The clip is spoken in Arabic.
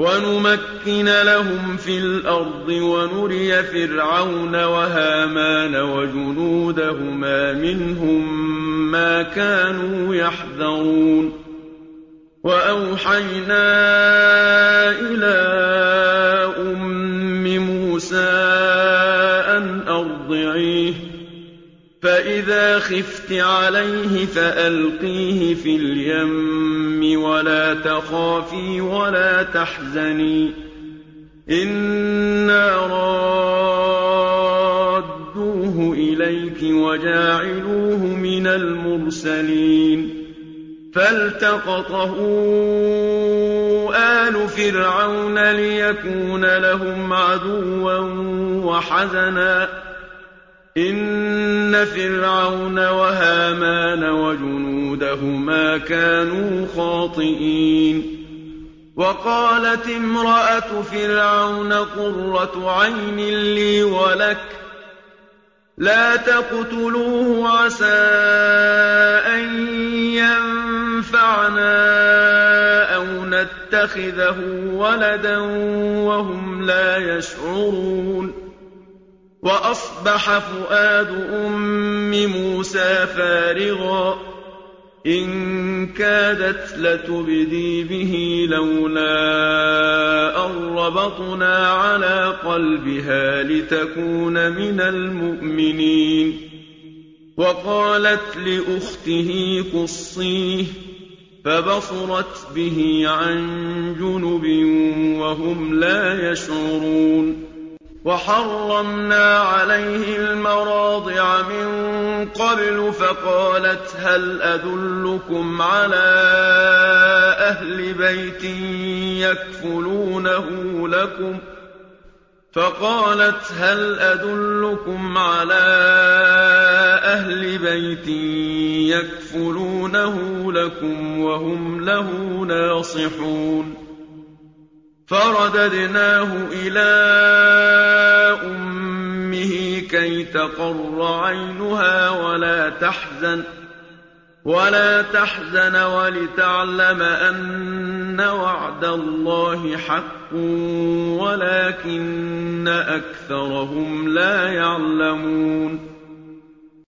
وَنُمَكِّنَ لَهُمْ فِي الْأَرْضِ وَنُرِيَ فِرْعَوْنَ وَهَامَانَ وَجُنُودَهُمَا مِنْهُم مَّا كَانُوا يَحْذَرُونَ وَأَوْحَيْنَا إِلَىٰ أُمِّ مُوسَىٰ أَنْ أَرْضِعِيهِ فَإِذَا خِفْتِ عَلَيْهِ فَأَلْقِيهِ فِي الْيَمِّ وَلَا تَخَافِي وَلَا تَحْزَنِي إِنَّا رَادُّوهُ إِلَيْكِ وَجَاعِلُوهُ مِنَ الْمُرْسَلِينَ فَالْتَقَطَهُ آلُ فِرْعَوْنَ لِيَكُونَ لَهُمْ عَدُوًّا وَحَزَنًا إِنَّ فِرْعَوْنَ وَهَامَانَ وَجُنُودَهُمَا كَانُوا خَاطِئِينَ وَقَالَتِ امْرَأَتُ فِرْعَوْنَ قُرَّةُ عَيْنٍ لِّي وَلَكَ لَا تَقْتُلُوهُ عَسَىٰ أَن يَنفَعَنَا أَوْ نَتَّخِذَهُ وَلَدًا وَهُمْ لَا يَشْعُرُونَ وَأَصْبَحَ فُؤَادُ أُمِّ مُوسَىٰ فَارِغًا إِن كَادَتْ لَتُبْدِي بِهِ لَوْلَا أَن رَّبَطْنَا عَلَىٰ قَلْبِهَا لِتَكُونَ مِنَ الْمُؤْمِنِينَ وَقَالَتْ لِأُخْتِهِ قُصِّيهِ فَبَصُرَتْ بِهِ عَن جُنُبٍ وَهُمْ لَا يَشْعُرُونَ وَحَرَّمْنَا عَلَيْهِ الْمَرَاضِعَ مِن قَبْلُ فَقَالَتْ هَلْ أَدُلُّكُمْ عَلَىٰ أَهْلِ بَيْتٍ يَكْفُلُونَهُ لَكُمْ وَهُمْ لَهُ نَاصِحُونَ فَرَدَدْنَاهُ إِلَىٰ أُمِّهِ كَيْ تَقَرَّ عَيْنُهَا وَلَا تَحْزَنَ وَلِتَعْلَمَ أَنَّ وَعْدَ اللَّهِ حَقٌّ وَلَٰكِنَّ أَكْثَرَهُمْ لَا يَعْلَمُونَ